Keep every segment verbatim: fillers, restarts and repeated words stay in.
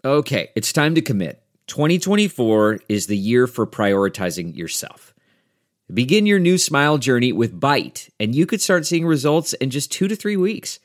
Okay, it's time to commit. twenty twenty-four is the year for prioritizing yourself. Begin your new smile journey with Byte, and you could start seeing results in just two to three weeks.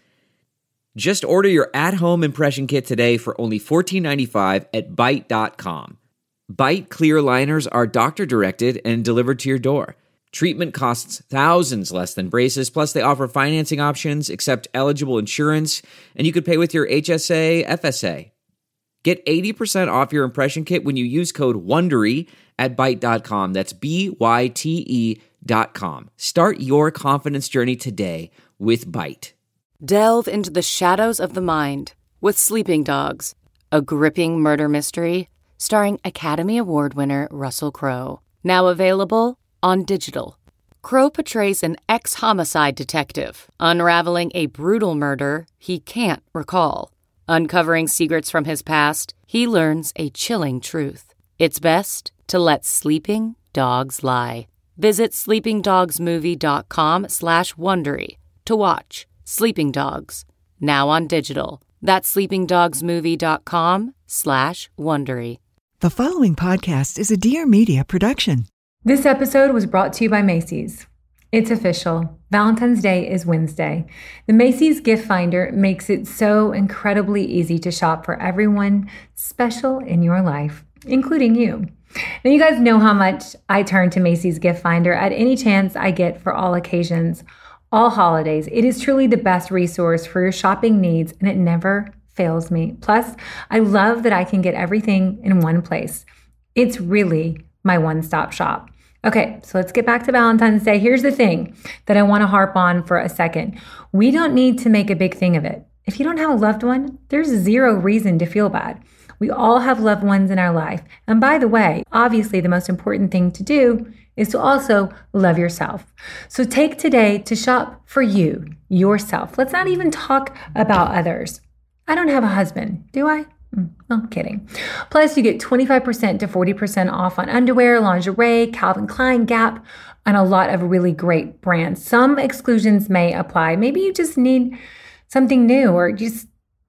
Just order your at-home impression kit today for only fourteen ninety-five at byte dot com. Byte clear aligners are doctor-directed and delivered to your door. Treatment costs thousands less than braces, plus they offer financing options, accept eligible insurance, and you could pay with your H S A, F S A. Get eighty percent off your impression kit when you use code WONDERY at byte dot com. That's B Y T E dot com. Start your confidence journey today with Byte. Delve into the shadows of the mind with Sleeping Dogs, a gripping murder mystery starring Academy Award winner Russell Crowe. Now available on digital. Crowe portrays an ex-homicide detective unraveling a brutal murder he can't recall. Uncovering secrets from his past, he learns a chilling truth. It's best to let sleeping dogs lie. Visit sleepingdogsmovie.com slash Wondery to watch Sleeping Dogs, now on digital. That's sleepingdogsmovie.com slash Wondery. The following podcast is a Dear Media production. This episode was brought to you by Macy's. It's official. Valentine's Day is Wednesday. The Macy's Gift Finder makes it so incredibly easy to shop for everyone special in your life, including you. Now, you guys know how much I turn to Macy's Gift Finder at any chance I get for all occasions, all holidays. It is truly the best resource for your shopping needs, and it never fails me. Plus, I love that I can get everything in one place. It's really my one-stop shop. Okay, so let's get back to Valentine's Day. Here's the thing that I want to harp on for a second. We don't need to make a big thing of it. If you don't have a loved one, there's zero reason to feel bad. We all have loved ones in our life. And by the way, obviously the most important thing to do is to also love yourself. So take today to shop for you, yourself. Let's not even talk about others. I don't have a husband, do I? I'm kidding. Plus, you get twenty-five percent to forty percent off on underwear, lingerie, Calvin Klein, Gap, and a lot of really great brands. Some exclusions may apply. Maybe you just need something new, or just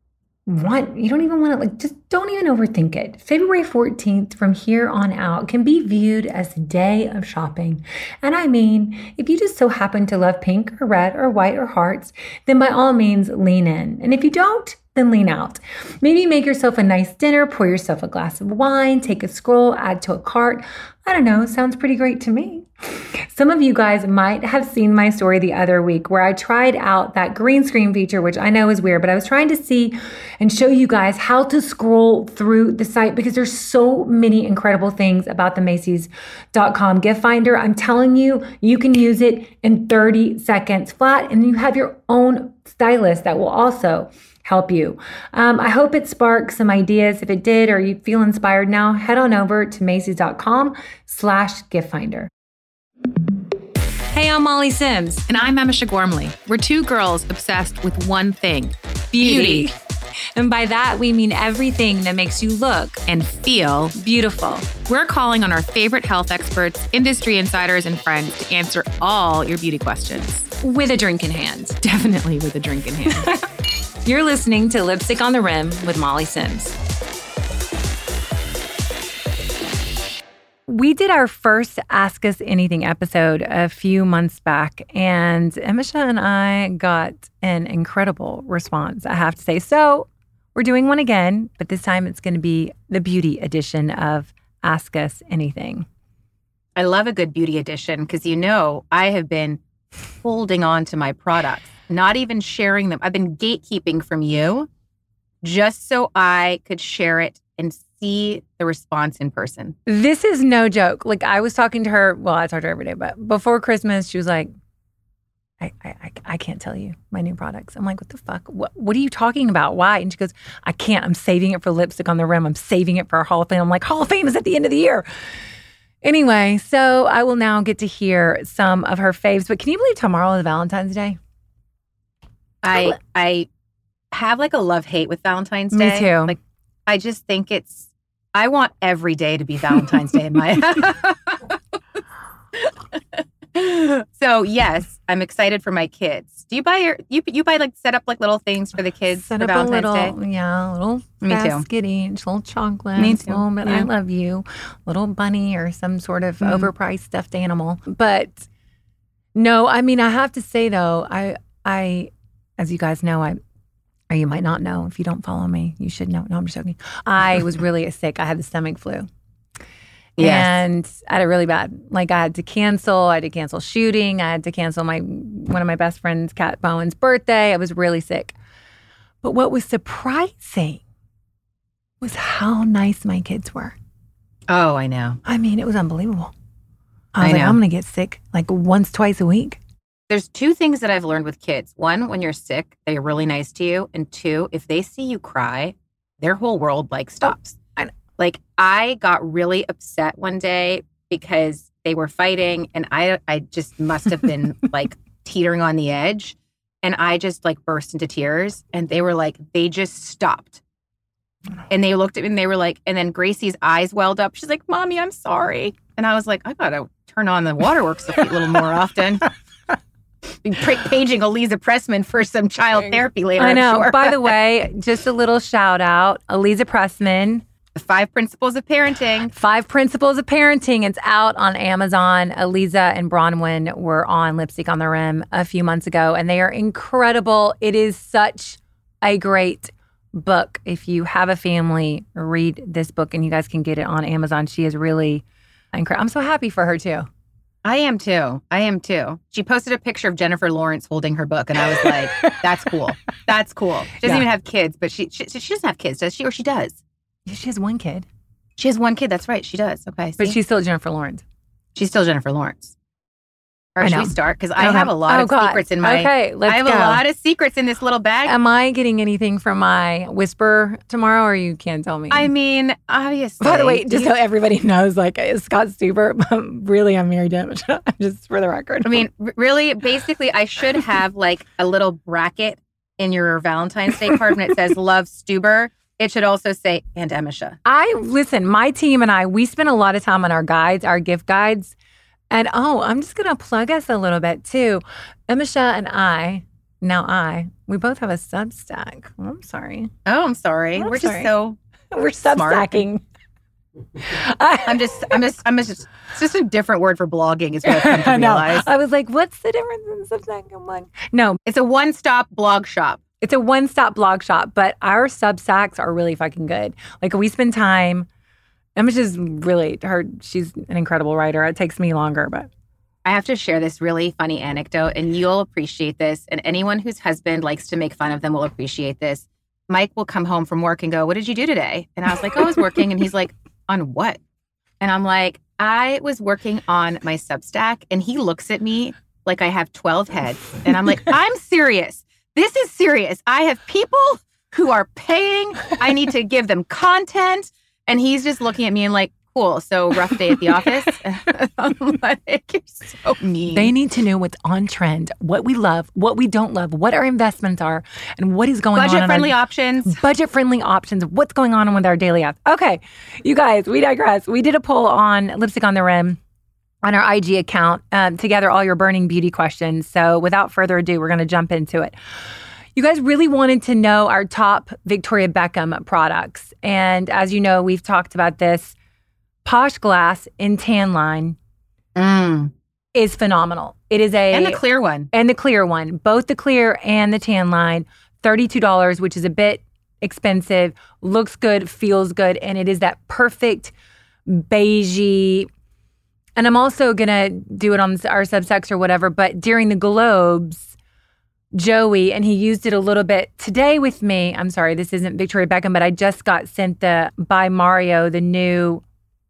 want, you don't even want to, like, just don't even overthink it. February fourteenth from here on out can be viewed as the day of shopping. And I mean, if you just so happen to love pink or red or white or hearts, then by all means lean in. And if you don't, then lean out. Maybe make yourself a nice dinner, pour yourself a glass of wine, take a scroll, add to a cart. I don't know, sounds pretty great to me. Some of you guys might have seen my story the other week where I tried out that green screen feature, which I know is weird, but I was trying to see and show you guys how to scroll through the site because there's so many incredible things about the Macy's dot com gift finder. I'm telling you, you can use it in thirty seconds flat, and you have your own stylist that will also help you. Um, I hope it sparked some ideas. If it did, or you feel inspired now, head on over to Macy's.com slash gift finder. Hey, I'm Molly Sims. And I'm Emisha Gormley. We're two girls obsessed with one thing, beauty. Beauty. And by that, we mean everything that makes you look And feel beautiful. We're calling on our favorite health experts, industry insiders, and friends to answer all your beauty questions. With a drink in hand. Definitely with a drink in hand. You're listening to Lipstick on the Rim with Molly Sims. We did our first Ask Us Anything episode a few months back, and Emisha and I got an incredible response, I have to say. So we're doing one again, but this time it's going to be the beauty edition of Ask Us Anything. I love a good beauty edition because, you know, I have been holding on to my products, not even sharing them. I've been gatekeeping from you just so I could share it and see the response in person. This is no joke. Like, I was talking to her, well, I talk to her every day, but before Christmas, she was like, I, I, I can't tell you my new products. I'm like, what the fuck? What, what are you talking about? Why? And she goes, I can't. I'm saving it for Lipstick on the Rim. I'm saving it for our Hall of Fame. I'm like, Hall of Fame is at the end of the year. Anyway, so I will now get to hear some of her faves. But can you believe tomorrow is Valentine's Day? I I have like a love-hate with Valentine's Day. Me too. Like, I just think it's, I want every day to be Valentine's Day in my So yes, I'm excited for my kids. Do you buy your you you buy like set up like little things for the kids Set for up a Valentine's little, Day? yeah, a little Me too. basket each, little chocolate, Me too. little bit, I Yeah. love you, little bunny or some sort of Mm. overpriced stuffed animal. But no, I mean, I have to say though, I, I, as you guys know, I, or you might not know if you don't follow me, you should know. No, I'm just joking. I was really sick. I had the stomach flu. Yes. And I had it really bad. Like I had to cancel. I had to cancel shooting. I had to cancel my one of my best friends, Kat Bowen's birthday. I was really sick. But what was surprising was how nice my kids were. Oh, I know. I mean, it was unbelievable. I was I like, know. I'm going to get sick like once, twice a week. There's two things that I've learned with kids. One, when you're sick, they're really nice to you. And two, if they see you cry, their whole world like stops. I know. Like I got really upset one day because they were fighting and I I just must have been like teetering on the edge. And I just like burst into tears and they were like, they just stopped. And they looked at me and they were like, and then Gracie's eyes welled up. She's like, Mommy, I'm sorry. And I was like, I gotta turn on the waterworks a little more often. Be pra- paging Eliza Pressman for some child therapy later. I know. I'm sure. By the way, just a little shout out, Eliza Pressman, The Five Principles of Parenting. Five Principles of Parenting. It's out on Amazon. Eliza and Bronwyn were on Lipstick on the Rim a few months ago, and they are incredible. It is such a great book. If you have a family, read this book, and you guys can get it on Amazon. She is really incredible. I'm so happy for her, too. I am too. I am too. She posted a picture of Jennifer Lawrence holding her book, and I was like, that's cool. That's cool. She doesn't Yeah. even have kids, but she, she she doesn't have kids, does she? Or she does? She has one kid, She has one kid. That's right. She does. Okay. but see? she's still Jennifer Lawrence. she's still Jennifer Lawrence. Or I should know. we start? Because I Okay. have a lot Oh, of God. secrets in my. Okay, let's I have go. a lot of secrets in this little bag. Am I getting anything from my whisper tomorrow, or you can't tell me? I mean, obviously. By the way, just you- so everybody knows, like it's Scott Stuber, but really I'm married to him. Just for the record. I mean, r- really, basically, I should have like a little bracket in your Valentine's Day card when it says "Love Stuber." It should also say "and Emisha." I listen. My team and I, we spend a lot of time on our guides, our gift guides, and oh, I'm just gonna plug us a little bit too. Emisha and I, now I, we both have a Substack. Oh, I'm sorry, Oh, I'm sorry. I'm We're sorry. just so. we're Smart. Substacking. I'm just. I'm just. I'm just. It's just a different word for blogging, is what I've come to I know. realize. I was like, what's the difference in Substack and one? No, It's a one-stop blog shop. it's a one-stop blog shop, but our Substacks are really fucking good. Like we spend time. Emma's just really her. She's an incredible writer. It takes me longer, but I have to share this really funny anecdote, and you'll appreciate this. And anyone whose husband likes to make fun of them will appreciate this. Mike will come home from work and go, "What did you do today?" And I was like, "Oh, I was working." And he's like, "On what?" And I'm like, "I was working on my Substack." And he looks at me like I have twelve heads. And I'm like, "I'm serious. This is serious. I have people who are paying. I need to give them content." And he's just looking at me and like, "Cool. So rough day at the office." I'm like, "You're so mean." they need to know what's on trend, what we love, what we don't love, what our investments are, and what is going on. Budget in friendly our, options. Budget friendly options. What's going on with our daily app? Okay, you guys, we digress. We did a poll on Lipstick on the Rim on our I G account um, to gather all your burning beauty questions. So without further ado, we're going to jump into it. You guys really wanted to know our top Victoria Beckham products. And as you know, we've talked about this. Posh Glass in Tan Line Mm. is phenomenal. It is a... And the clear one. And the clear one. Both the clear and the Tan Line. thirty-two dollars, which is a bit expensive. Looks good, feels good. And it is that perfect beigey... And I'm also going to do it on our Substacks or whatever. But during the Globes... Joey, and he used it a little bit today with me. I'm sorry, this isn't Victoria Beckham, but I just got sent the by Mario, the new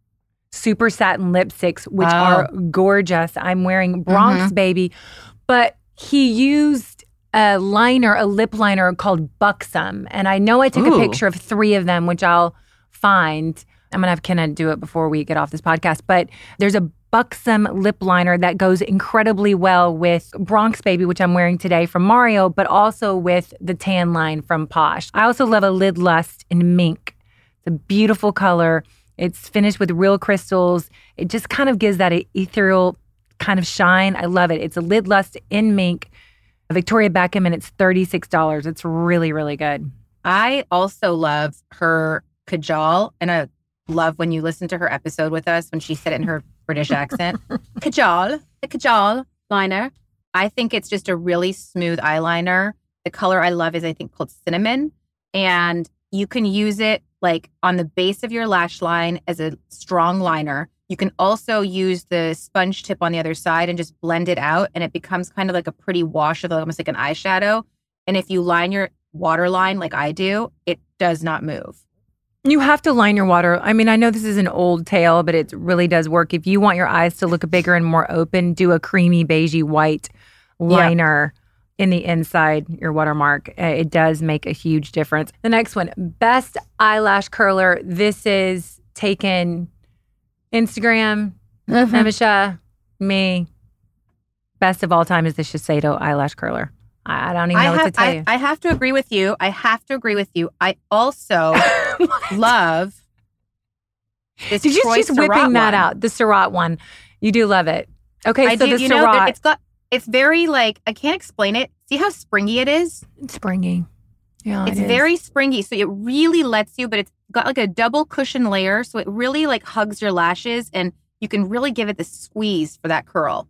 super satin lipsticks, which Oh. are gorgeous. I'm wearing Bronx Baby, but he used a liner, a lip liner called Buxom. And I know I took Ooh. a picture of three of them, which I'll find. I'm going to have Kenna do it before we get off this podcast. But there's a Buxom lip liner that goes incredibly well with Bronx Baby, which I'm wearing today from Mario, but also with the Tan Line from Posh. I also love a Lid Lust in mink. It's a beautiful color. It's finished with real crystals. It just kind of gives that ethereal kind of shine. I love it. It's a Lid Lust in mink, Victoria Beckham, and it's thirty-six dollars. It's really, really good. I also love her Kajal, and I love when you listen to her episode with us when she said it in her British accent. Kajal, the Kajal liner. I think it's just a really smooth eyeliner. The color I love is, I think, called Cinnamon. And you can use it like on the base of your lash line as a strong liner. You can also use the sponge tip on the other side and just blend it out. And it becomes kind of like a pretty wash of almost like an eyeshadow. And if you line your waterline like I do, it does not move. You have to line your water. I mean, I know this is an old tale, but it really does work. If you want your eyes to look bigger and more open, do a creamy beigey white liner. Yep. In the inside, your watermark. It does make a huge difference. The next one, best eyelash curler. This is taken Instagram, mm-hmm. Emisha, me. Best of all time is the Shiseido eyelash curler. I, I don't even know I what have, to tell I, you. I have to agree with you. I have to agree with you. I also love this Did you Troy just whipping Surratt that one. out? The Surratt one. You do love it. Okay, I so do, the you Surratt. know, it's got It's very like, I can't explain it. See how springy it is? It's springy. Yeah, It's it is. very springy. So it really lets you, but it's got like a double cushion layer. So it really like hugs your lashes and you can really give it the squeeze for that curl.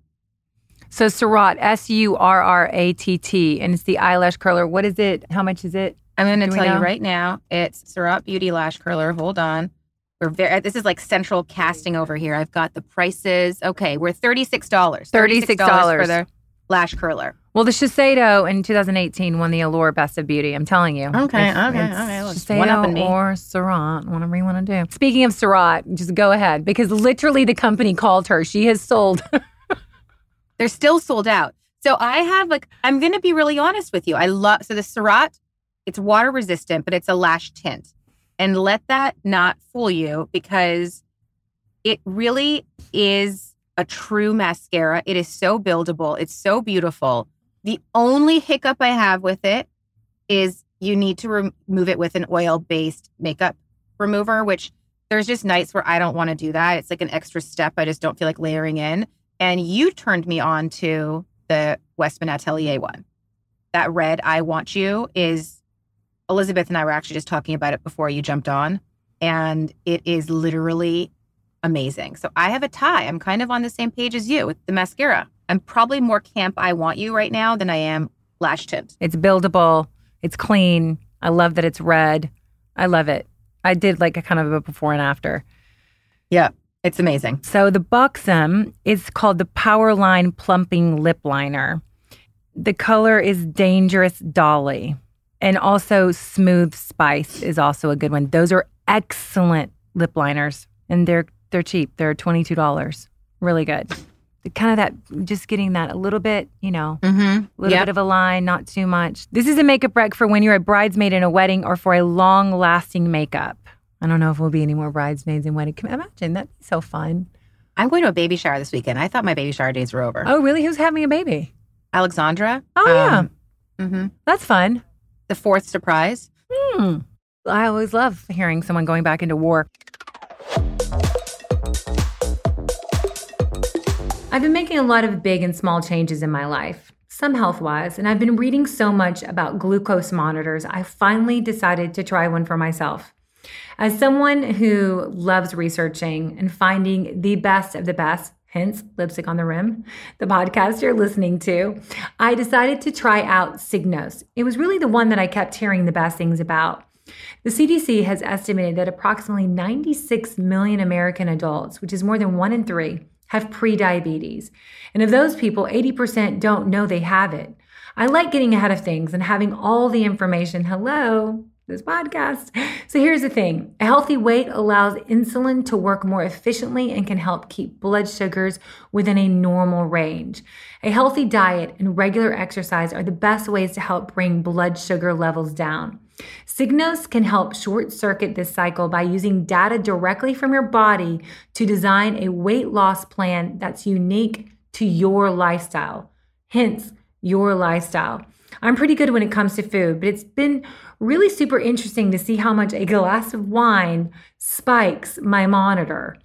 So Surratt, S U R R A T T, and it's the eyelash curler. What is it? How much is it? I'm going to Do we tell you know? right now. It's Surratt Beauty Lash Curler. Hold on. We're very, this is like central casting over here. I've got the prices. Okay, we're thirty-six dollars. thirty-six dollars for the lash curler. Well, the Shiseido in two thousand eighteen won the Allure Best of Beauty. I'm telling you. Okay, If okay, it's okay. Well, Shiseido one up in me. or Surratt, whatever you want to do. Speaking of Surratt, just go ahead because literally the company called her. She has sold. They're still sold out. So I have like, I'm going to be really honest with you. I love, so the Surratt, it's water resistant, but it's a lash tint. And let that not fool you because it really is a true mascara. It is so buildable. It's so beautiful. The only hiccup I have with it is you need to rem- remove it with an oil-based makeup remover, which there's just nights where I don't want to do that. It's like an extra step I just don't feel like layering in. And you turned me on to the Westman Atelier one. That red I Want You is, Elizabeth and I were actually just talking about it before you jumped on. And it is literally amazing. So I have a tie. I'm kind of on the same page as you with the mascara. I'm probably more camp I Want You right now than I am lash tint. It's buildable. It's clean. I love that it's red. I love it. I did like a kind of a before and after. Yeah, it's amazing. So the Buxom is called the Powerline Plumping Lip Liner. The color is Dangerous Dolly. And also Smooth Spice is also a good one. Those are excellent lip liners. And they're they're cheap. They're twenty-two dollars. Really good. Kind of that, just getting that a little bit, you know, a Mm-hmm. little Yep. bit of a line, not too much. This is a makeup rec for when you're a bridesmaid in a wedding or for a long-lasting makeup. I don't know if we'll be any more bridesmaids in wedding. Can you imagine? That'd be so fun. I'm going to a baby shower this weekend. I thought my baby shower days were over. Oh, really? Who's having a baby? Alexandra. Oh, yeah. Um, mm-hmm. That's fun. The fourth surprise. Hmm. I always love hearing someone going back into war. I've been making a lot of big and small changes in my life, some health-wise, and I've been reading so much about glucose monitors, I finally decided to try one for myself. As someone who loves researching and finding the best of the best, hence Lipstick on the Rim, the podcast you're listening to, I decided to try out Signos. It was really the one that I kept hearing the best things about. The C D C has estimated that approximately ninety-six million American adults, which is more than one in three, have prediabetes. And of those people, eighty percent don't know they have it. I like getting ahead of things and having all the information. Hello, this podcast. So here's the thing. A healthy weight allows insulin to work more efficiently and can help keep blood sugars within a normal range. A healthy diet and regular exercise are the best ways to help bring blood sugar levels down. Signos can help short-circuit this cycle by using data directly from your body to design a weight loss plan that's unique to your lifestyle, hence your lifestyle. I'm pretty good when it comes to food, but it's been really super interesting to see how much a glass of wine spikes my monitor.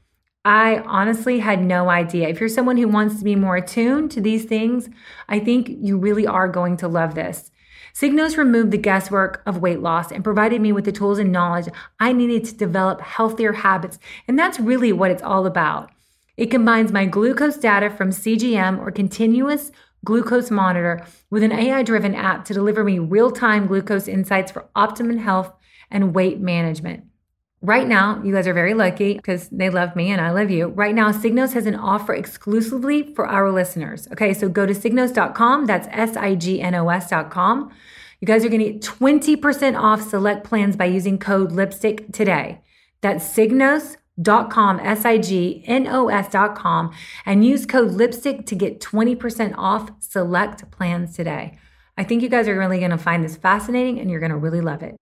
I honestly had no idea. If you're someone who wants to be more attuned to these things, I think you really are going to love this. Signos removed the guesswork of weight loss and provided me with the tools and knowledge I needed to develop healthier habits. And that's really what it's all about. It combines my glucose data from C G M or continuous glucose monitor with an A I-driven app to deliver me real-time glucose insights for optimum health and weight management. Right now, you guys are very lucky because they love me and I love you. Right now, Signos has an offer exclusively for our listeners. Okay, so go to signos dot com. That's S I G N O S dot com. You guys are going to get twenty percent off select plans by using code LIPSTICK today. That's signos dot com, S I G N O S dot com, and use code LIPSTICK to get twenty percent off select plans today. I think you guys are really going to find this fascinating and you're going to really love it.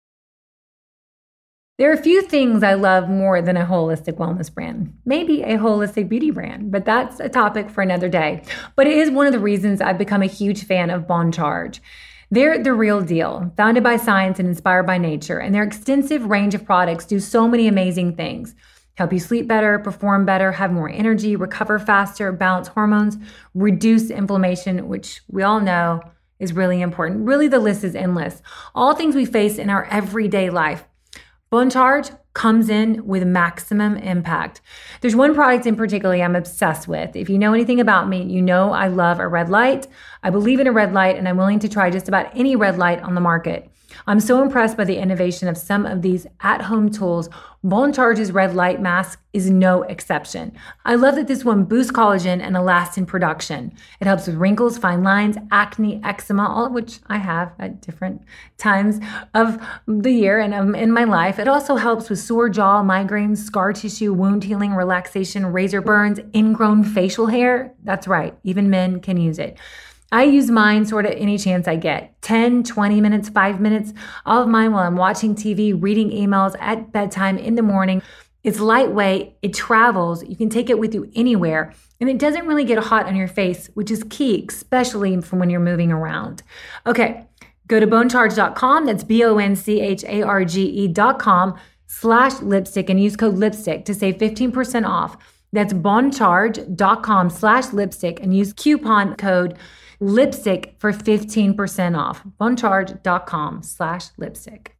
There are a few things I love more than a holistic wellness brand, maybe a holistic beauty brand, but that's a topic for another day. But it is one of the reasons I've become a huge fan of Bon Charge. They're the real deal, founded by science and inspired by nature, and their extensive range of products do so many amazing things. Help you sleep better, perform better, have more energy, recover faster, balance hormones, reduce inflammation, which we all know is really important. Really, the list is endless. All things we face in our everyday life. Bon Charge comes in with maximum impact. There's one product in particular I'm obsessed with. If you know anything about me, you know I love a red light. I believe in a red light, and I'm willing to try just about any red light on the market. I'm so impressed by the innovation of some of these at-home tools. Bon Charge's red light mask is no exception. I love that this one boosts collagen and elastin production. It helps with wrinkles, fine lines, acne, eczema, all of which I have at different times of the year and um, in my life. It also helps with sore jaw, migraines, scar tissue, wound healing, relaxation, razor burns, ingrown facial hair. That's right, even men can use it. I use mine sort of any chance I get. ten, twenty minutes, five minutes. All of mine while I'm watching T V, reading emails, at bedtime, in the morning. It's lightweight, it travels, you can take it with you anywhere, and it doesn't really get hot on your face, which is key, especially from when you're moving around. Okay, go to bon charge dot com, that's B O N C H A R G E dot com slash lipstick and use code lipstick to save fifteen percent off. That's bon charge dot com slash lipstick and use coupon code lipstick for fifteen percent off. bon charge dot com slash lipstick.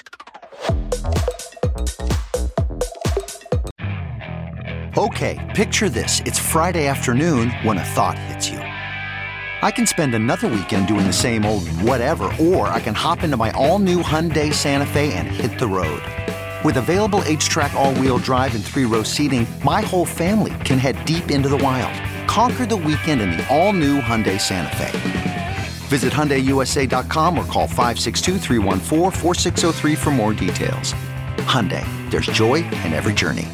Okay, picture this. It's Friday afternoon when a thought hits you. I can spend another weekend doing the same old whatever, or I can hop into my all-new Hyundai Santa Fe and hit the road. With available H-Track all-wheel drive and three-row seating, my whole family can head deep into the wild. Conquer the weekend in the all-new Hyundai Santa Fe. Visit Hyundai U S A dot com or call five six two, three one four, four six zero three for more details. Hyundai, there's joy in every journey.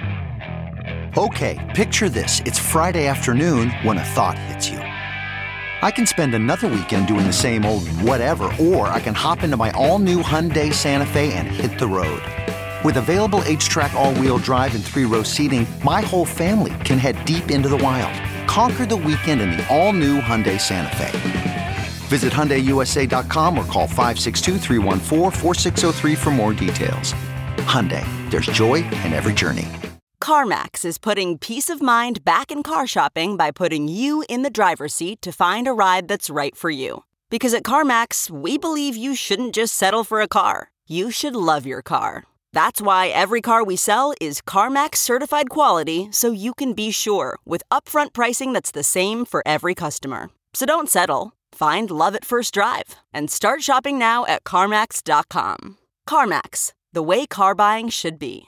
Okay, picture this. It's Friday afternoon when a thought hits you. I can spend another weekend doing the same old whatever, or I can hop into my all-new Hyundai Santa Fe and hit the road. With available H-Track all-wheel drive and three-row seating, my whole family can head deep into the wild. Conquer the weekend in the all-new Hyundai Santa Fe. Visit Hyundai U S A dot com or call five six two, three one four, four six zero three for more details. Hyundai, there's joy in every journey. CarMax is putting peace of mind back in car shopping by putting you in the driver's seat to find a ride that's right for you. Because at CarMax, we believe you shouldn't just settle for a car. You should love your car. That's why every car we sell is CarMax certified quality, so you can be sure with upfront pricing that's the same for every customer. So don't settle. Find love at first drive and start shopping now at CarMax dot com. CarMax, the way car buying should be.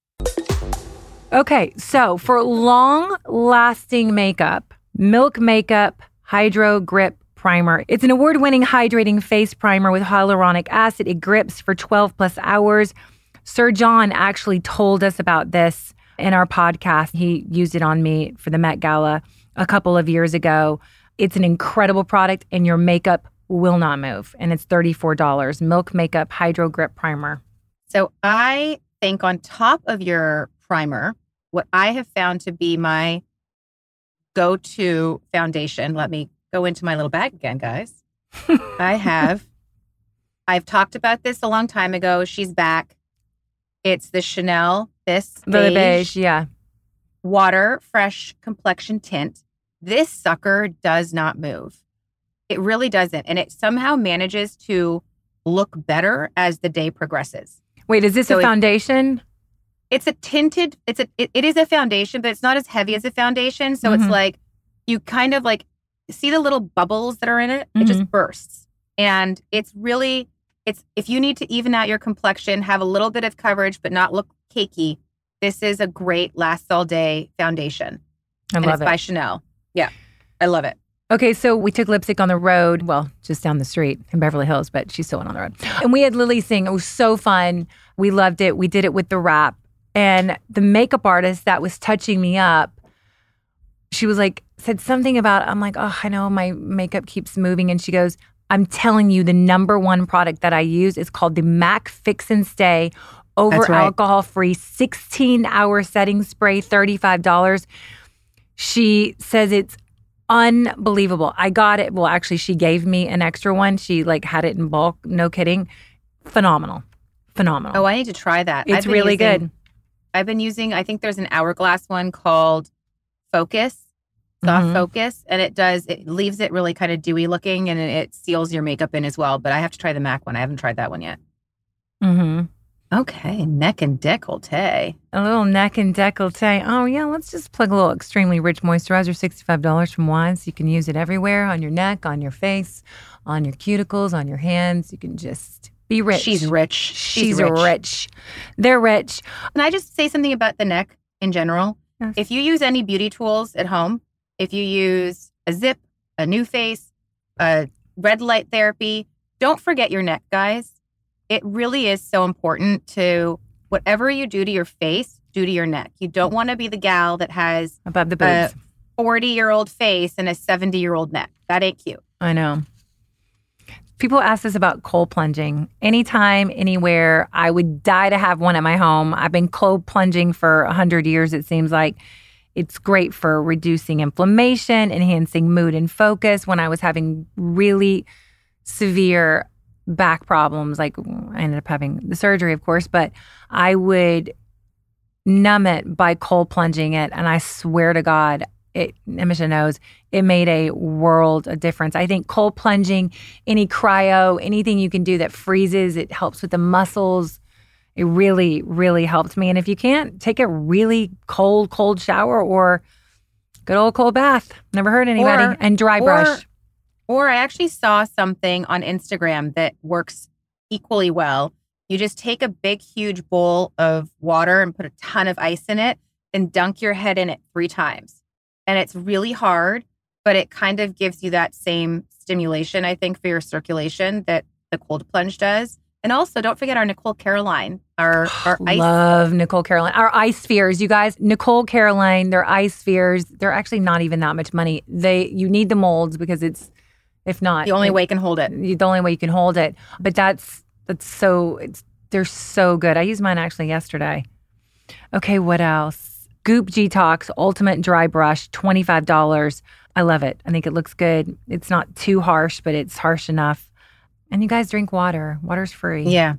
Okay, so for long-lasting makeup, Milk Makeup Hydro Grip Primer. It's an award-winning hydrating face primer with hyaluronic acid. It grips for twelve plus hours. Sir John actually told us about this in our podcast. He used it on me for the Met Gala a couple of years ago. It's an incredible product and your makeup will not move. And it's thirty-four dollars. Milk Makeup Hydro Grip Primer. So I think on top of your primer, what I have found to be my go-to foundation, let me go into my little bag again, guys. I have, I've talked about this a long time ago. She's back. It's the Chanel, this The beige. beige, yeah. Water Fresh Complexion Tint. This sucker does not move. It really doesn't. And it somehow manages to look better as the day progresses. Wait, is this So a it- foundation? It's a tinted, it's a, it, it is a foundation, but it's not as heavy as a foundation. So Mhm. it's like, you kind of like, see the little bubbles that are in it? It just bursts. And it's really, it's, if you need to even out your complexion, have a little bit of coverage, but not look cakey, this is a great last all day foundation. I and love it's it. by Chanel. Yeah. I love it. Okay, so we took lipstick on the road, well, just down the street in Beverly Hills, but she still went on the road. And we had Lily sing. It was so fun. We loved it. We did it with the rap. And the makeup artist that was touching me up, she was like, said something about, I'm like, oh, I know my makeup keeps moving. And she goes, I'm telling you, the number one product that I use is called the MAC Fix and Stay over That's right. alcohol-free sixteen hour setting spray, thirty-five dollars. She says it's unbelievable. I got it. Well, actually, she gave me an extra one. She like had it in bulk. No kidding. Phenomenal. Phenomenal. Oh, I need to try that. it's I've been really using- good. I've been using, I think there's an Hourglass one called Focus, Soft Mhm. Focus, and it does, it leaves it really kind of dewy looking and it, it seals your makeup in as well. But I have to try the MAC one. I haven't tried that one yet. Mm-hmm. Okay, neck and décolleté. A little neck and décolleté. Oh, yeah, let's just plug a little extremely rich moisturizer, sixty-five dollars from Wise. You can use it everywhere, on your neck, on your face, on your cuticles, on your hands. You can just be rich. She's rich. She's, She's rich. rich. They're rich. Can I just say something about the neck in general? Yes. If you use any beauty tools at home, if you use a Zip, a New Face, a red light therapy, don't forget your neck, guys. It really is so important to whatever you do to your face, do to your neck. You don't want to be the gal that has Above the a boobs. forty-year-old face and a seventy-year-old neck. That ain't cute. I know. People ask us about cold plunging. Anytime, anywhere, I would die to have one at my home. I've been cold plunging for one hundred years, it seems like. It's great for reducing inflammation, enhancing mood and focus. When I was having really severe back problems, like I ended up having the surgery, of course, but I would numb it by cold plunging it. And I swear to God, it, Emisha knows, it made a world of difference. I think cold plunging, any cryo, anything you can do that freezes, it helps with the muscles. It really, really helped me. And if you can't, take a really cold, cold shower or good old cold bath. Never hurt anybody. Or- and dry or- brush. Or I actually saw something on Instagram that works equally well. You just take a big, huge bowl of water and put a ton of ice in it and dunk your head in it three times. And it's really hard, but it kind of gives you that same stimulation, I think, for your circulation that the cold plunge does. And also, don't forget our Nicole Caroline, our, our ice. Love Nicole Caroline. Our ice spheres, you guys. Nicole Caroline, their ice spheres, they're actually not even that much money. They You need the molds because it's, if not, The only it- way you can hold it. the only way you can hold it. But that's that's so it's they're so good. I used mine actually yesterday. Okay, what else? Goop G-Tox Ultimate Dry Brush, twenty-five dollars. I love it. I think it looks good. It's not too harsh, but it's harsh enough. And you guys drink water. Water's free. Yeah.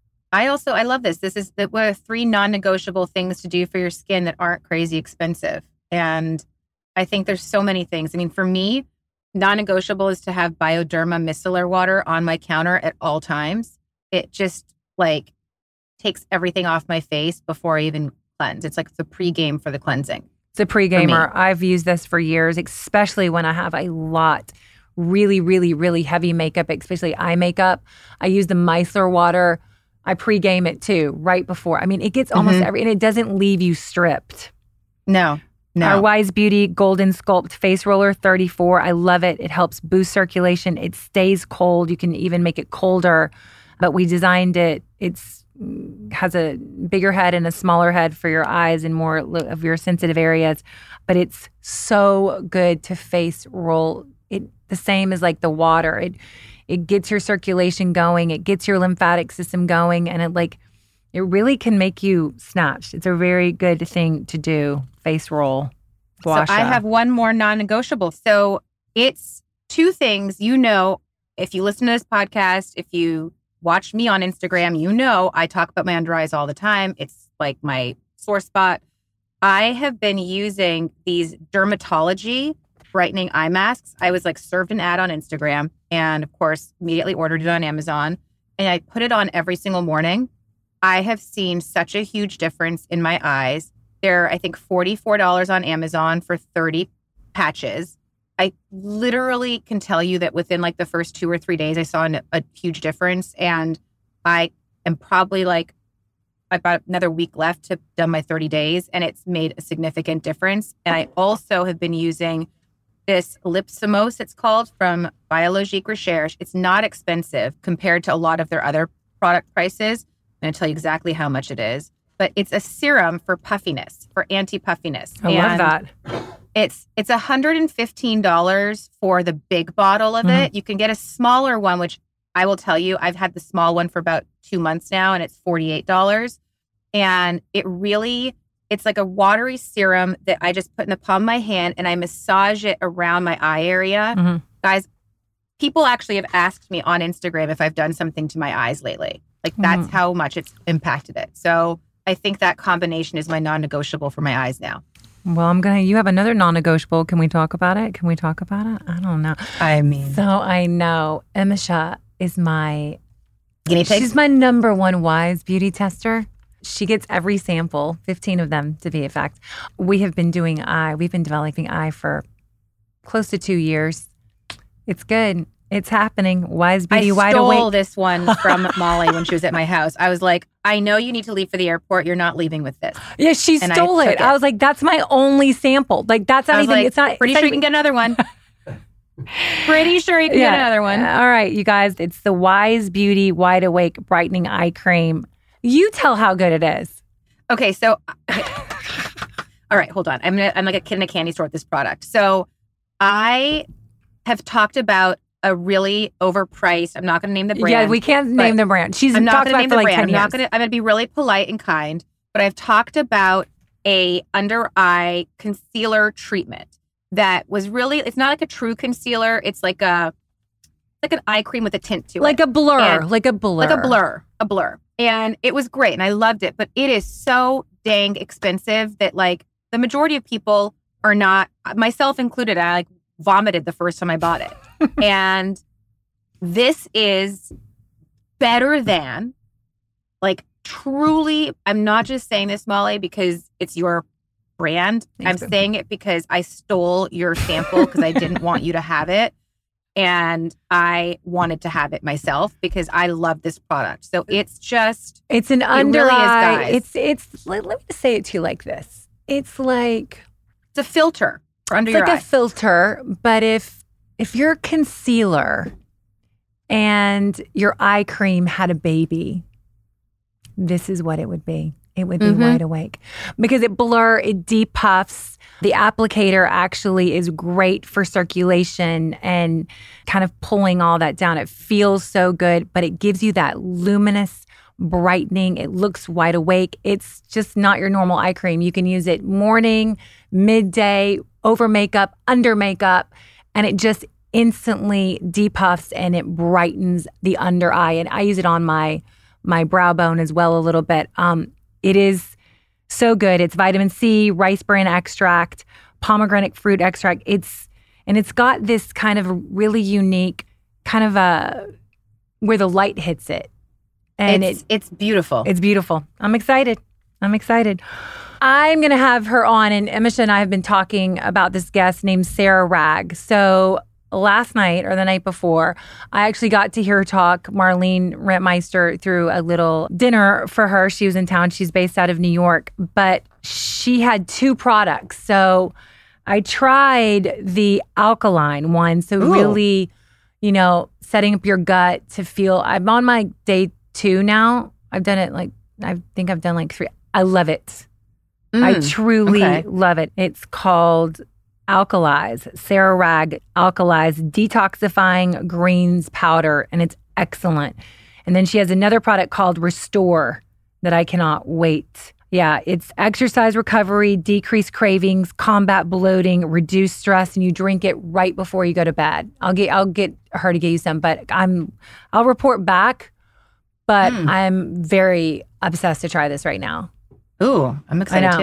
I also, I love this. This is the what are three non-negotiable things to do for your skin that aren't crazy expensive. And I think there's so many things. I mean, for me, non-negotiable is to have Bioderma micellar water on my counter at all times. It just like takes everything off my face before I even cleanse. It's like the pre-game for the cleansing. It's a pre-gamer. I've used this for years, especially when I have a lot, really, really, really heavy makeup, especially eye makeup. I use the micellar water. I pre-game it too, right before. I mean, it gets almost Mhm. every, and it doesn't leave you stripped. No, no. Our Wise Beauty Golden Sculpt Face Roller thirty-four. I love it. It helps boost circulation. It stays cold. You can even make it colder. But we designed it. It's has a bigger head and a smaller head for your eyes and more lo- of your sensitive areas. But it's so good to face roll. It the same as like the water. It it gets your circulation going. It gets your lymphatic system going, and it like it really can make you snatched. It's a very good thing to do. Face roll. Gua So I sha. have one more non-negotiable. So it's two things. You know, if you listen to this podcast, if you watch me on Instagram, you know I talk about my under eyes all the time. It's like my sore spot. I have been using these Dermatology brightening eye masks. I was like served an ad on Instagram and of course immediately ordered it on Amazon. And I put it on every single morning. I have seen such a huge difference in my eyes. They're, I think, forty-four dollars on Amazon for thirty patches. I literally can tell you that within like the first two or three days, I saw an, a huge difference. And I am probably like, I've got another week left to done my thirty days, and it's made a significant difference. And I also have been using this Lipsomos, it's called, from Biologique Recherche. It's not expensive compared to a lot of their other product prices. I'm going to tell you exactly how much it is. But it's a serum for puffiness, for anti-puffiness. I and love that. It's it's one hundred fifteen dollars for the big bottle of Mm-hmm. it. You can get a smaller one, which I will tell you, I've had the small one for about two months now, and it's forty-eight dollars. And it really, it's like a watery serum that I just put in the palm of my hand and I massage it around my eye area. Mm-hmm. Guys, people actually have asked me on Instagram if I've done something to my eyes lately. Like that's Mm-hmm. how much it's impacted it. So I think that combination is my non-negotiable for my eyes now. Well, I'm going to, you have another non-negotiable. Can we talk about it? Can we talk about it? I don't know. I mean, So I know Emisha is my, guinea pig. she's my number one wise beauty tester. She gets every sample, fifteen of them to be exact. We have been doing eye, we've been developing eye for close to two years. It's good. It's happening. Wise Beauty, I wide stole awake. this one from Molly when she was at my house. I was like, I know you need to leave for the airport. You're not leaving with this. Yeah, she And I stole took it. it. I was like, that's my only sample. Like, that's not I was even, like, it's not. pretty it's sure not you can even- get another one. Pretty sure you can get another one. All right, you guys, it's the Wise Beauty Wide Awake Brightening Eye Cream. You tell how good it is. Okay, so all right, hold on. I'm gonna, I'm like a kid in a candy store with this product. So I have talked about a really overpriced. I'm not going to name the brand. Yeah, we can't name the brand. She's I'm not talked going to about name it for the like brand. ten I'm years. not going to. I'm going to be really polite and kind. But I've talked about a under eye concealer treatment that was really. It's not like a true concealer. It's like a like an eye cream with a tint to like it. a blur, And- like a blur. Like a blur, a blur. And it was great and I loved it, but it is so dang expensive that like the majority of people are not, myself included, I like vomited the first time I bought it. And this is better than, like truly, I'm not just saying this, Molly, because it's your brand. Thanks, I'm babe. saying it because I stole your sample because I didn't want you to have it. And I wanted to have it myself because I love this product. So it's just, It's an It under really is, eye. guys. It's it's. Let, let me just say it to you like this. It's like it's a filter for under it's your like eye. a filter, but if if your concealer and your eye cream had a baby, this is what it would be. It would be Mhm. Wide Awake because it blur, it depuffs. The applicator actually is great for circulation and kind of pulling all that down. It feels so good, but it gives you that luminous brightening. It looks wide awake. It's just not your normal eye cream. You can use it morning, midday, over makeup, under makeup, and it just instantly depuffs and it brightens the under eye. And I use it on my my brow bone as well a little bit. Um, it is so good. It's vitamin C, rice bran extract, pomegranate fruit extract. It's and it's got this kind of really unique kind of a where the light hits it. And it's, it, it's beautiful. it's beautiful. I'm excited. I'm excited. I'm going to have her on, and Emisha and I have been talking about this guest named Sarah Ragg. So last night or the night before, I actually got to hear her talk. Marlene Rentmeister threw a little dinner for her. She was in town. She's based out of New York, but she had two products. So I tried the alkaline one. So Ooh. really, you know, setting up your gut to feel, I'm on my day two now. I've done it like, I think I've done like three. I love it. I Mm, truly okay. love it. It's called Alkalize, Sarah Ragg Alkalize Detoxifying Greens Powder, and it's excellent. And then she has another product called Restore that I cannot wait. Yeah, it's exercise recovery, decrease cravings, combat bloating, reduce stress, and you drink it right before you go to bed. I'll get I'll get her to get you some, but I'm I'll report back. But Mm. I'm very obsessed to try this right now. Ooh, I'm excited I know. too.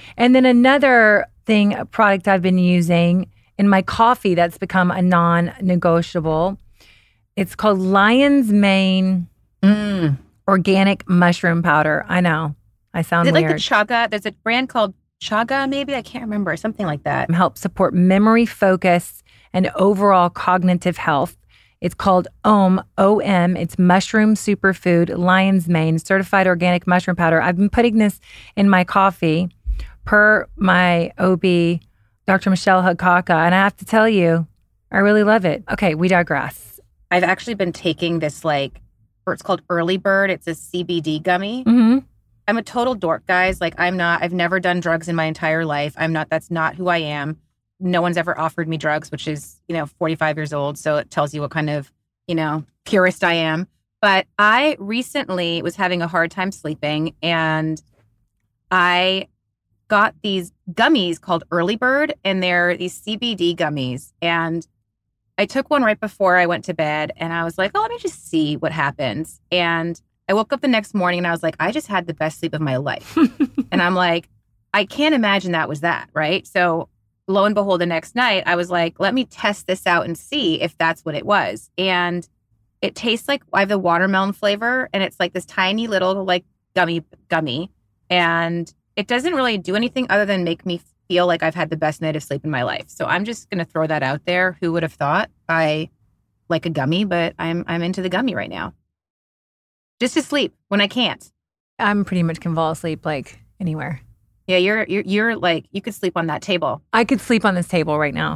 And then another thing, a product I've been using in my coffee that's become a non-negotiable, it's called Lion's Mane Mm. Organic Mushroom Powder. I know, I sound Is it weird. like the Chaga? There's a brand called Chaga, maybe? I can't remember. Something like that. Help support memory, focus, and overall cognitive health. It's called O M, O M. It's mushroom superfood, lion's mane, certified organic mushroom powder. I've been putting this in my coffee per my O B, Doctor Michelle Hukaka, and I have to tell you, I really love it. Okay, we digress. I've actually been taking this like, or it's called Early Bird. It's a C B D gummy. Mm-hmm. I'm a total dork, guys. Like I'm not, I've never done drugs in my entire life. I'm not, that's not who I am. No one's ever offered me drugs, which is, you know, forty-five years old. So it tells you what kind of, you know, purist I am. But I recently was having a hard time sleeping and I got these gummies called Early Bird, and they're these C B D gummies. And I took one right before I went to bed and I was like, oh, let me just see what happens. And I woke up the next morning and I was like, I just had the best sleep of my life. And I'm like, I can't imagine that was that, right? So lo and behold, the next night, I was like, let me test this out and see if that's what it was. And it tastes like, I have the watermelon flavor, and it's like this tiny little like gummy gummy. And it doesn't really do anything other than make me feel like I've had the best night of sleep in my life. So I'm just going to throw that out there. Who would have thought I like a gummy, but I'm I'm into the gummy right now. Just to sleep when I can't. I'm pretty much can fall asleep like anywhere. Yeah, you're you're you're like, you could sleep on that table. I could sleep on this table right now.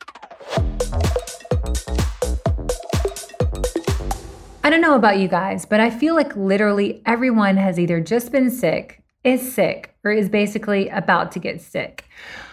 I don't know about you guys, but I feel like literally everyone has either just been sick, is sick, or is basically about to get sick.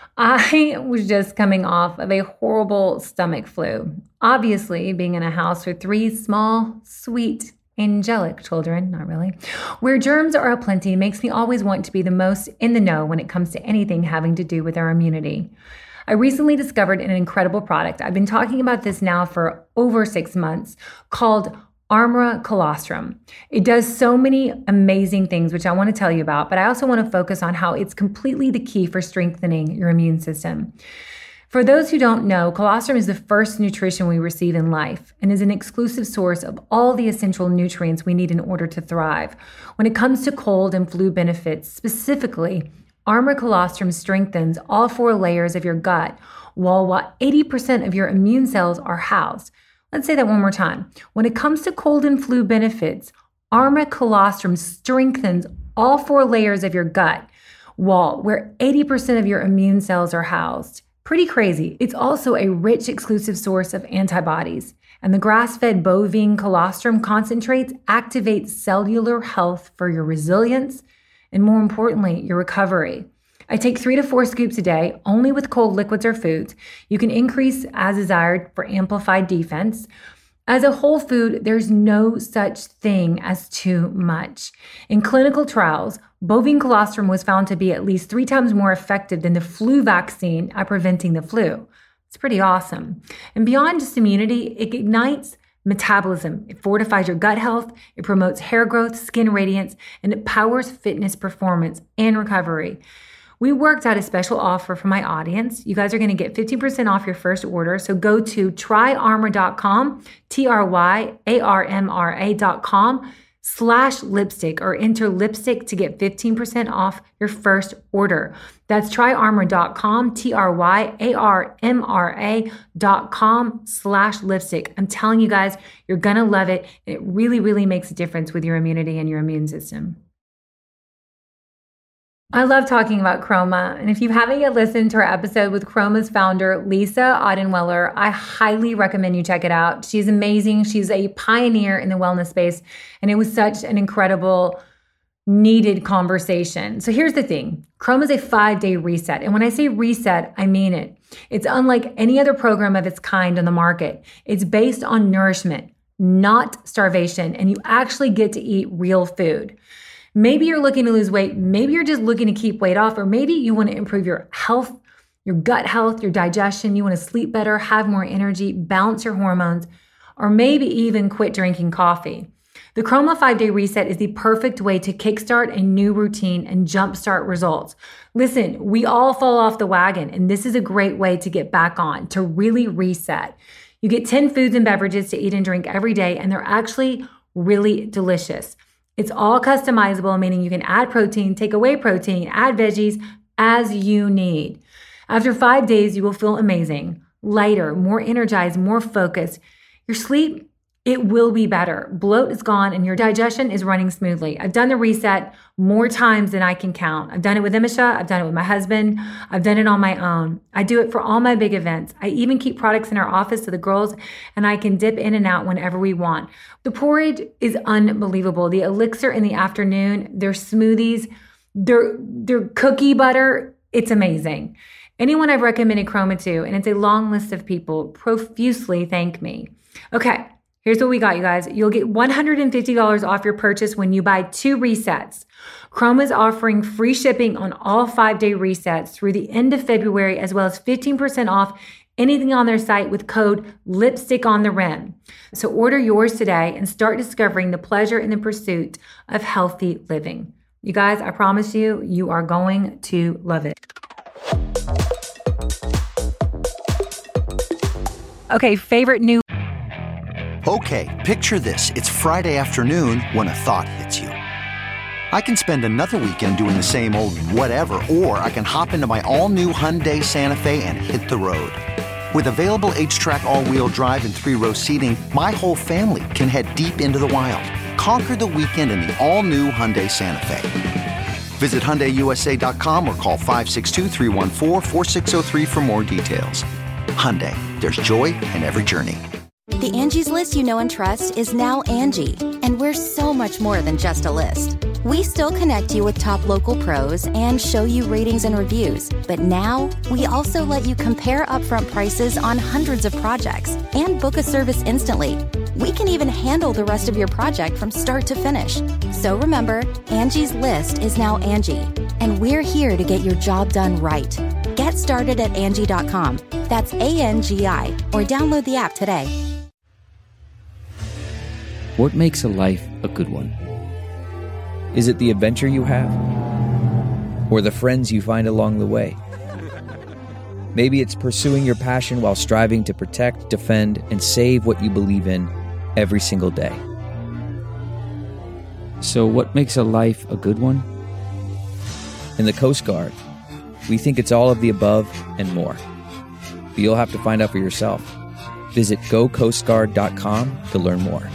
I was just coming off of a horrible stomach flu. Obviously, being in a house with three small, sweet, angelic children, not really, where germs are aplenty makes me always want to be the most in the know when it comes to anything having to do with our immunity. I recently discovered an incredible product. I've been talking about this now for over six months called Armra Colostrum. It does so many amazing things, which I want to tell you about, but I also want to focus on how it's completely the key for strengthening your immune system. For those who don't know, colostrum is the first nutrition we receive in life and is an exclusive source of all the essential nutrients we need in order to thrive. When it comes to cold and flu benefits, specifically, Armra Colostrum strengthens all four layers of your gut, while, while eighty percent of your immune cells are housed. Let's say that one more time. When it comes to cold and flu benefits, Armra Colostrum strengthens all four layers of your gut wall, where eighty percent of your immune cells are housed. Pretty crazy. It's also a rich, exclusive source of antibodies. And the grass-fed bovine colostrum concentrates activate cellular health for your resilience and, more importantly, your recovery. I take three to four scoops a day, only with cold liquids or foods. You can increase as desired for amplified defense. As a whole food, there's no such thing as too much. In clinical trials, bovine colostrum was found to be at least three times more effective than the flu vaccine at preventing the flu. It's pretty awesome. And beyond just immunity, it ignites metabolism. It fortifies your gut health, it promotes hair growth, skin radiance, and it powers fitness performance and recovery. We worked out a special offer for my audience. You guys are going to get fifteen percent off your first order. So go to try armra dot com, T R Y A R M R A dot com slash lipstick, or enter lipstick to get fifteen percent off your first order. That's try armra dot com, T R Y A R M R A dot com slash lipstick. I'm telling you guys, you're going to love it. It really, really makes a difference with your immunity and your immune system. I love talking about Chroma, and if you haven't yet listened to our episode with Chroma's founder, Lisa Audenweller, I highly recommend you check it out. She's amazing. She's a pioneer in the wellness space, and it was such an incredible, needed conversation. So here's the thing. Chroma is a five-day reset, and when I say reset, I mean it. It's unlike any other program of its kind on the market. It's based on nourishment, not starvation, and you actually get to eat real food. Maybe you're looking to lose weight. Maybe you're just looking to keep weight off, or maybe you want to improve your health, your gut health, your digestion. You want to sleep better, have more energy, balance your hormones, or maybe even quit drinking coffee. The Chroma five-Day Reset is the perfect way to kickstart a new routine and jumpstart results. Listen, we all fall off the wagon, and this is a great way to get back on, to really reset. You get ten foods and beverages to eat and drink every day, and they're actually really delicious. It's all customizable, meaning you can add protein, take away protein, add veggies as you need. After five days, you will feel amazing, lighter, more energized, more focused. Your sleep, it will be better. Bloat is gone and your digestion is running smoothly. I've done the reset more times than I can count. I've done it with Emisha. I've done it with my husband. I've done it on my own. I do it for all my big events. I even keep products in our office so the girls and I can dip in and out whenever we want. The porridge is unbelievable. The elixir in the afternoon, their smoothies, their, their cookie butter, it's amazing. Anyone I've recommended Chroma to, and it's a long list of people, profusely thank me. Okay. Here's what we got, you guys. You'll get one hundred fifty dollars off your purchase when you buy two resets. Chroma is offering free shipping on all five-day resets through the end of February, as well as fifteen percent off anything on their site with code Lipstick on the Rim. So order yours today and start discovering the pleasure in the pursuit of healthy living. You guys, I promise you, you are going to love it. Okay, favorite new... Okay, picture this. It's Friday afternoon when a thought hits you. I can spend another weekend doing the same old whatever, or I can hop into my all-new Hyundai Santa Fe and hit the road. With available H-Track all-wheel drive and three-row seating, my whole family can head deep into the wild. Conquer the weekend in the all-new Hyundai Santa Fe. Visit Hyundai U S A dot com or call five six two, three one four, four six zero three for more details. Hyundai, there's joy in every journey. The Angie's List you know and trust is now Angie, and we're so much more than just a list. We still connect you with top local pros and show you ratings and reviews, but now we also let you compare upfront prices on hundreds of projects and book a service instantly. We can even handle the rest of your project from start to finish. So remember, Angie's List is now Angie, and we're here to get your job done right. Get started at Angie dot com. That's A N G I, or download the app today. What makes a life a good one? Is it the adventure you have? Or the friends you find along the way? Maybe it's pursuing your passion while striving to protect, defend, and save what you believe in every single day. So what makes a life a good one? In the Coast Guard, we think it's all of the above and more. But you'll have to find out for yourself. Visit go coast guard dot com to learn more.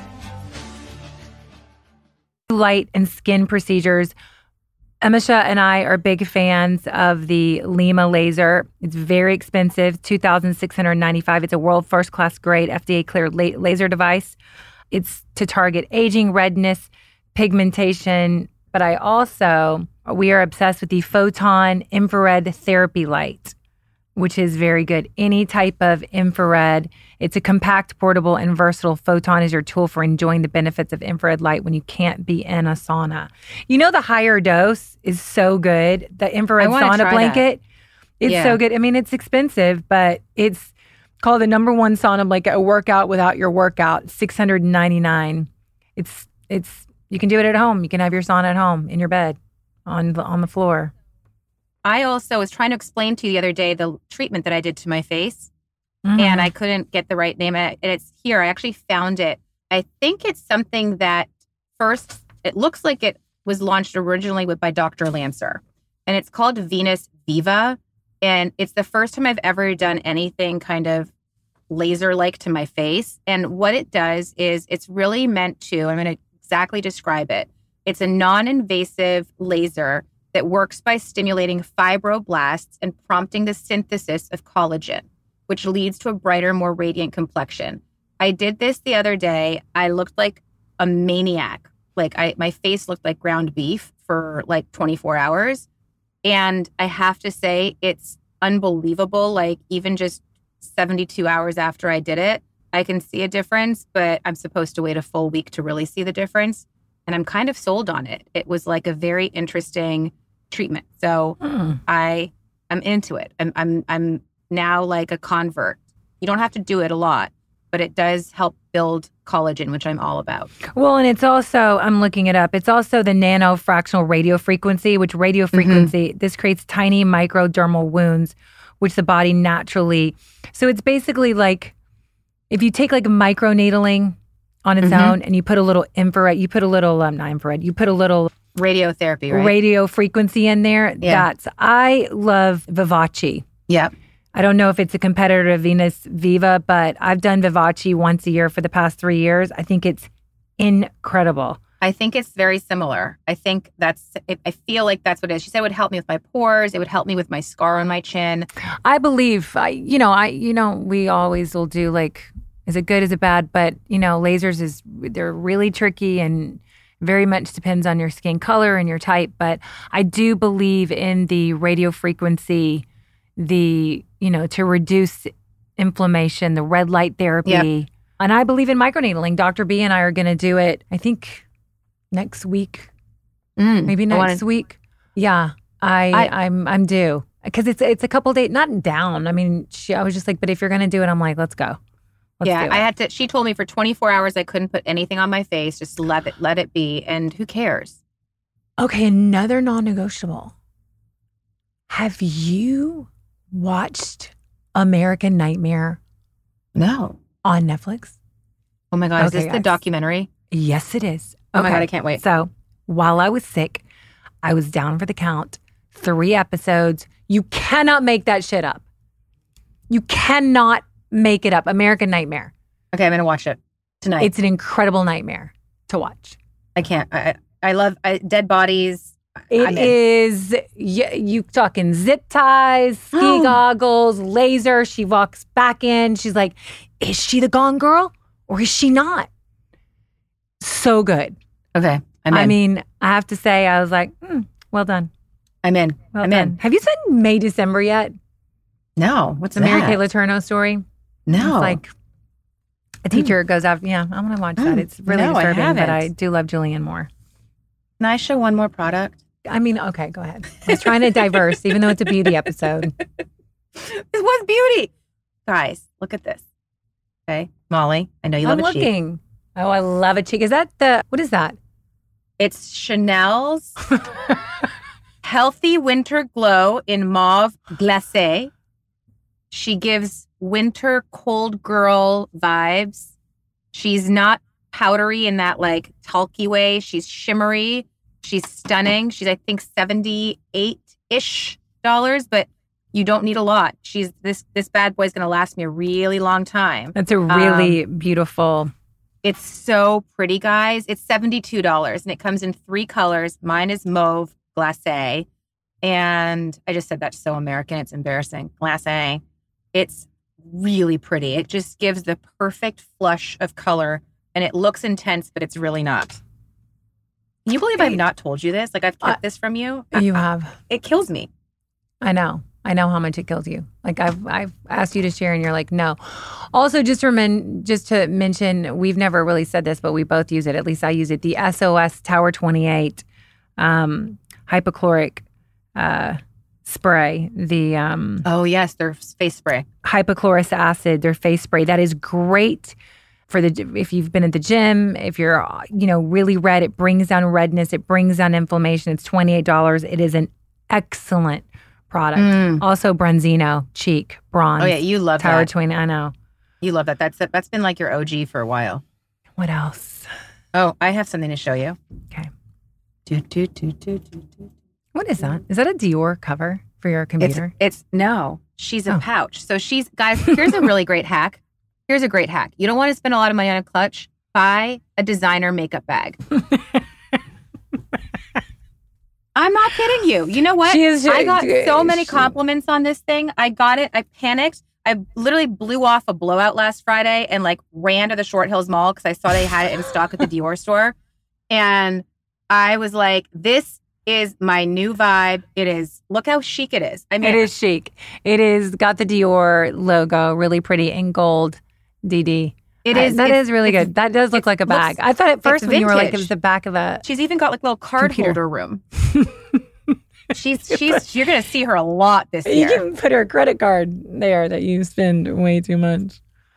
Light and skin procedures. Emisha and I are big fans of the Lima laser. It's very expensive, two thousand six hundred ninety-five dollars. It's a world first class grade F D A cleared la- laser device. It's to target aging, redness, pigmentation. But I also, we are obsessed with the photon infrared therapy light, which is very good. Any type of infrared. It's a compact, portable, and versatile. Photon is your tool for enjoying the benefits of infrared light when you can't be in a sauna. You know, the higher dose is so good. The infrared sauna blanket, that. it's yeah. so good. I mean, it's expensive, but it's called the number one sauna blanket, a workout without your workout, six hundred ninety-nine dollars. It's, it's, you can do it at home. You can have your sauna at home in your bed on the, on the floor. I also was trying to explain to you the other day the treatment that I did to my face, mm-hmm. and I couldn't get the right name. And it's here. I actually found it. I think it's something that first, it looks like it was launched originally with by Doctor Lancer, and it's called Venus Viva. And it's the first time I've ever done anything kind of laser-like to my face. And what it does is it's really meant to, I'm going to exactly describe it. It's a non-invasive laser that works by stimulating fibroblasts and prompting the synthesis of collagen, which leads to a brighter, more radiant complexion. I did this the other day. I looked like a maniac. Like I, my face looked like ground beef for like twenty-four hours. And I have to say, it's unbelievable. Like even just seventy-two hours after I did it, I can see a difference, but I'm supposed to wait a full week to really see the difference. And I'm kind of sold on it. It was like a very interesting treatment. So mm. I am into it. I'm, I'm, I'm now like a convert. You don't have to do it a lot, but it does help build collagen, which I'm all about. Well, and it's also, I'm looking it up, it's also the nano fractional radio frequency, which radio frequency, mm-hmm. this creates tiny microdermal wounds, which the body naturally, so it's basically like, if you take like microneedling on its mm-hmm. own and you put a little infrared, you put a little, um, not infrared, you put a little radiotherapy, right? Radio frequency in there. Yeah. That's, I love Vivace. Yeah. I don't know if it's a competitor to Venus Viva, but I've done Vivace once a year for the past three years. I think it's incredible. I think it's very similar. I think that's, I feel like that's what it is. She said it would help me with my pores. It would help me with my scar on my chin. I believe, I, you know, I, you know, we always will do like, is it good, is it bad? But, you know, lasers is, they're really tricky and very much depends on your skin color and your type. But I do believe in the radio frequency, the, you know, to reduce inflammation, the red light therapy. Yep. And I believe in microneedling. Doctor B and I are going to do it, I think, next week. Mm, Maybe next wanna... week. Yeah, I, I I'm I'm due because it's it's a couple days, not down. I mean, she, I was just like, but if you're going to do it, I'm like, let's go. Let's yeah, I had to. She told me for twenty-four hours I couldn't put anything on my face. Just let it let it be, and who cares? Okay, another non-negotiable. Have you watched American Nightmare? No. On Netflix? Oh my God, okay, is this guys. the documentary? Yes, it is. Oh okay. my God, I can't wait. So while I was sick, I was down for the count. Three episodes. You cannot make that shit up. You cannot make it up. American Nightmare. Okay, I'm going to watch it tonight. It's an incredible nightmare to watch. I can't. I, I love I, dead bodies. It is, you, you talking zip ties, ski oh. goggles, laser. She walks back in. She's like, is she the Gone Girl or is she not? So good. Okay, I'm in. I mean, I have to say, I was like, mm, well done. I'm in. Well I'm done. in. Have you seen May, December yet? No. What's the that? Mary Kay Letourneau story? No. It's like a teacher mm. goes out. Yeah, I'm going to watch mm. that. It's really no, disturbing, I but I do love Julianne Moore. Can I show one more product? I mean, okay, go ahead. I was trying to diverse, even though it's a beauty episode. It was beauty. Guys, look at this. Okay, Molly, I know you love I'm a cheek. looking. Oh, I love a cheek. Is that the, what is that? It's Chanel's Healthy Winter Glow in Mauve Glacé. She gives winter cold girl vibes. She's not powdery in that like talky way. She's shimmery. She's stunning. She's, I think, seventy-eight-ish dollars, but you don't need a lot. She's this this bad boy's going to last me a really long time. That's a really um, beautiful. It's so pretty, guys. It's seventy-two dollars, and it comes in three colors. Mine is mauve glacé, and I just said that's so American. It's embarrassing. Glacé. It's really pretty. It just gives the perfect flush of color, and it looks intense, but it's really not. Can you believe I've not told you this? Like, I've kept uh, this from you? You I, have. I, it kills me. I know. I know how much it kills you. Like, I've I've asked you to share, and you're like, no. Also, just to, men, just to mention, we've never really said this, but we both use it. At least I use it. The S O S Tower twenty-eight um, hypochloric uh, spray. The um, Oh, yes, their face spray. Hypochlorous acid, their face spray. That is great. For the if you've been at the gym, if you're you know really red, it brings down redness, it brings down inflammation. It's twenty-eight dollars. It is an excellent product. Mm. Also, Bronzino cheek bronze. Oh yeah, you love Tower that. twenty. I know you love that. That's that's been like your O G for a while. What else? Oh, I have something to show you. Okay. Do, do, do, do, do, do. What is that? Is that a Dior cover for your computer? It's, it's no. She's a oh. pouch. So she's guys. Here's a really great hack. Here's a great hack. You don't want to spend a lot of money on a clutch. Buy a designer makeup bag. I'm not kidding you. You know what? She is, I got so many compliments on this thing. I got it. I panicked. I literally blew off a blowout last Friday and like ran to the Short Hills Mall because I saw they had it in stock at the Dior store. And I was like, this is my new vibe. It is, look how chic it is. I mean, it is chic. It is got the Dior logo, really pretty in gold. D D. It is. Uh, that is really good. That does look like a bag. Looks, I thought at first when you were like, it was the back of a She's even got like a little card computer. holder room. she's, she's, you're going to see her a lot this year. You can put her credit card there that you spend way too much.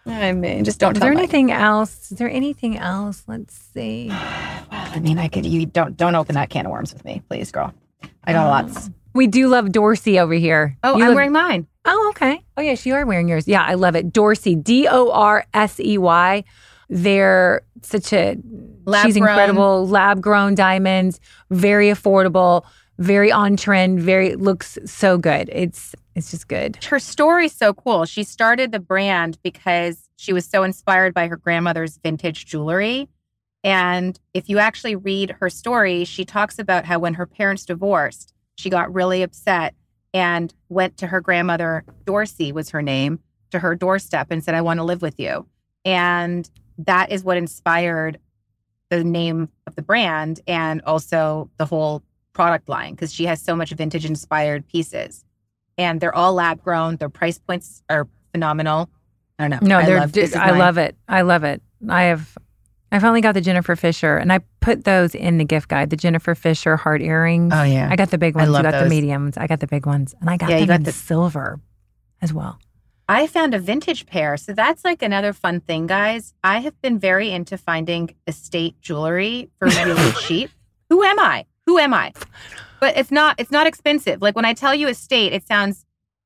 I mean, just don't Is tell there Mike. anything else? Is there anything else? Let's see. I mean, I could, you don't, don't open that can of worms with me, please, girl. I got Um, lots. We do love Dorsey over here. Oh, You I'm love- wearing mine. Oh, okay. Oh, yes, you are wearing yours. Yeah, I love it. Dorsey, D O R S E Y. They're such a, Lab she's grown. incredible. Lab grown diamonds, very affordable, very on trend, very, looks so good. It's, it's just good. Her story's so cool. She started the brand because she was so inspired by her grandmother's vintage jewelry. And if you actually read her story, she talks about how when her parents divorced, she got really upset and went to her grandmother, Dorsey was her name, to her doorstep and said, I want to live with you. And that is what inspired the name of the brand and also the whole product line, because she has so much vintage inspired pieces. And they're all lab grown. Their price points are phenomenal. I don't know. No, I they're, love, this is I mine. love it. I love it. I have, I finally got the Jennifer Fisher and I put those in the gift guide, the Jennifer Fisher heart earrings. Oh, yeah. I got the big I ones. love You got those. the mediums. I got the big ones. And I got Yeah, you them got in the- silver as well. I found a vintage pair. So that's like another fun thing, guys. I have been very into finding estate jewelry for really cheap. Who am I? Who am I? But it's not, it's not expensive. Like when I tell you estate, it sounds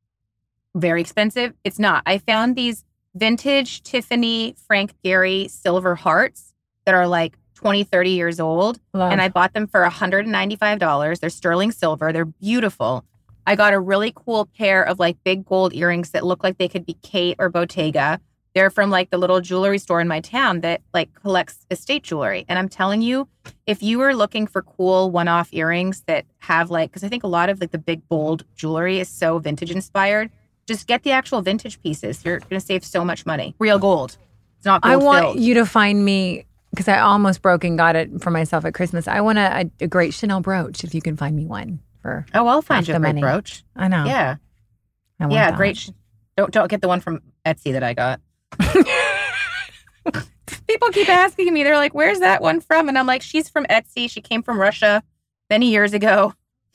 very expensive. It's not. I found these vintage Tiffany Frank Gehry silver hearts that are like twenty, thirty years old. Love. And I bought them for one hundred ninety-five dollars. They're sterling silver. They're beautiful. I got a really cool pair of like big gold earrings that look like they could be Kate or Bottega. They're from like the little jewelry store in my town that like collects estate jewelry. And I'm telling you, if you were looking for cool one-off earrings that have like, because I think a lot of like the big bold jewelry is so vintage inspired, just get the actual vintage pieces. You're going to save so much money. Real gold. It's not gold I want filled. you to find me, because I almost broke and got it for myself at Christmas. I want a, a, a great Chanel brooch if you can find me one for Oh, I'll find half you a the great money. brooch. I know. Yeah. I want Yeah, that. great. Sh- don't don't get the one from Etsy that I got. People keep asking me, they're like, where's that one from? And I'm like, she's from Etsy. She came from Russia many years ago.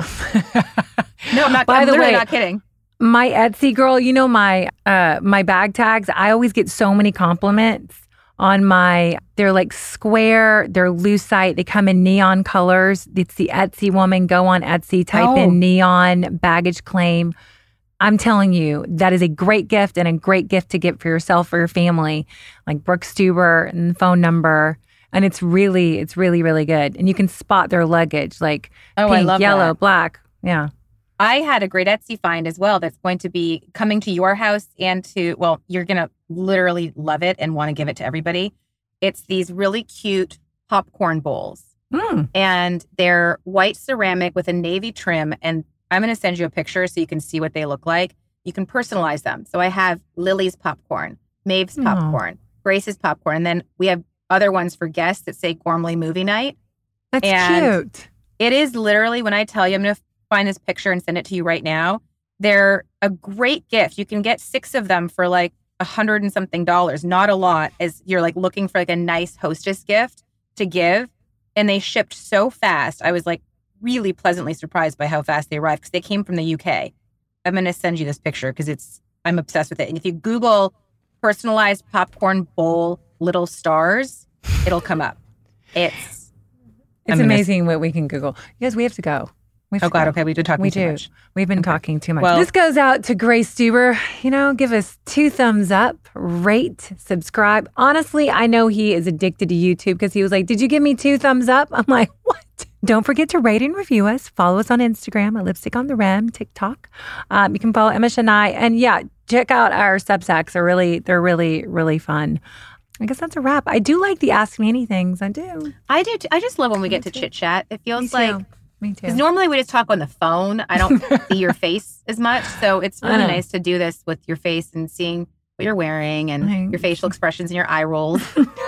No, I'm not, By I'm the literally way, not kidding. My Etsy girl, you know my uh my bag tags. I always get so many compliments on my. They're like square. They're lucite. They come in neon colors. It's the Etsy woman. Go on Etsy. Type Oh. in neon baggage claim. I'm telling you, that is a great gift and a great gift to get for yourself or your family. Like Brooke Stuber and the phone number. And it's really, it's really, really good. And you can spot their luggage, like Oh, I pink, love yellow, that. black. Yeah. I had a great Etsy find as well that's going to be coming to your house and to, well, you're going to literally love it and want to give it to everybody. It's these really cute popcorn bowls. Mm. And they're white ceramic with a navy trim. And I'm going to send you a picture so you can see what they look like. You can personalize them. So I have Lily's popcorn, Maeve's Aw. popcorn, Grace's popcorn. And then we have other ones for guests that say Gormley Movie Night. That's And- cute. It is literally, when I tell you, I'm going to find this picture and send it to you right now. They're a great gift. You can get six of them for like a hundred and something dollars. Not a lot, as you're like looking for like a nice hostess gift to give. And they shipped so fast. I was like really pleasantly surprised by how fast they arrived because they came from the U K. I'm going to send you this picture because it's, I'm obsessed with it. And if you Google personalized popcorn bowl little stars, it'll come up. It's, It's I'm gonna- amazing what we can Google. You guys, we have to go. We have Oh to God, go. okay, we've been talking We too do. much. We've been Okay. talking too much. Well- this goes out to Grace Stuber. You know, give us two thumbs up, rate, subscribe. Honestly, I know he is addicted to YouTube because he was like, did you give me two thumbs up? I'm like, what? Don't forget to rate and review us. Follow us on Instagram at Lipstick on the Rim, TikTok. Um, you can follow Emma Shania. And yeah, check out our Substacks. They're really, they're really, really fun. I guess that's a wrap. I do like the Ask Me Anythings. I do. I do. T- I just love when we get to too. chit chat. It Me feels too. like Me too. because normally we just talk on the phone. I don't see your face as much, so it's I really know. nice to do this with your face and seeing what you're wearing and Thanks. your facial expressions and your eye rolls.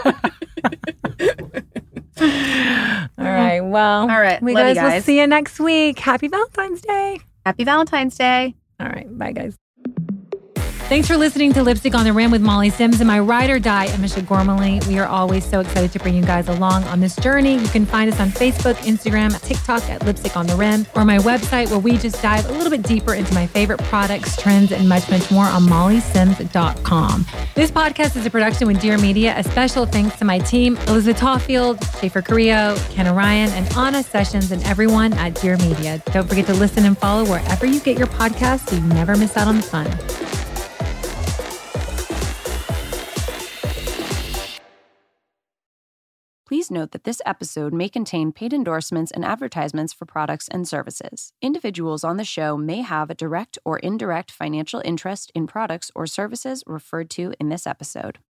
All right. Well, All right. We Love you guys will guys. see you next week. Happy Valentine's Day. Happy Valentine's Day. All right. Bye, guys. Thanks for listening to Lipstick on the Rim with Molly Sims and my ride or die, Amisha Gormley. We are always so excited to bring you guys along on this journey. You can find us on Facebook, Instagram, TikTok at Lipstick on the Rim, or my website where we just dive a little bit deeper into my favorite products, trends, and much, much more on molly sims dot com. This podcast is a production with Dear Media. A special thanks to my team, Elizabeth Tawfield, Schaefer Carrillo, Kenna Ryan, and Anna Sessions, and everyone at Dear Media. Don't forget to listen and follow wherever you get your podcasts so you never miss out on the fun. Please note that this episode may contain paid endorsements and advertisements for products and services. Individuals on the show may have a direct or indirect financial interest in products or services referred to in this episode.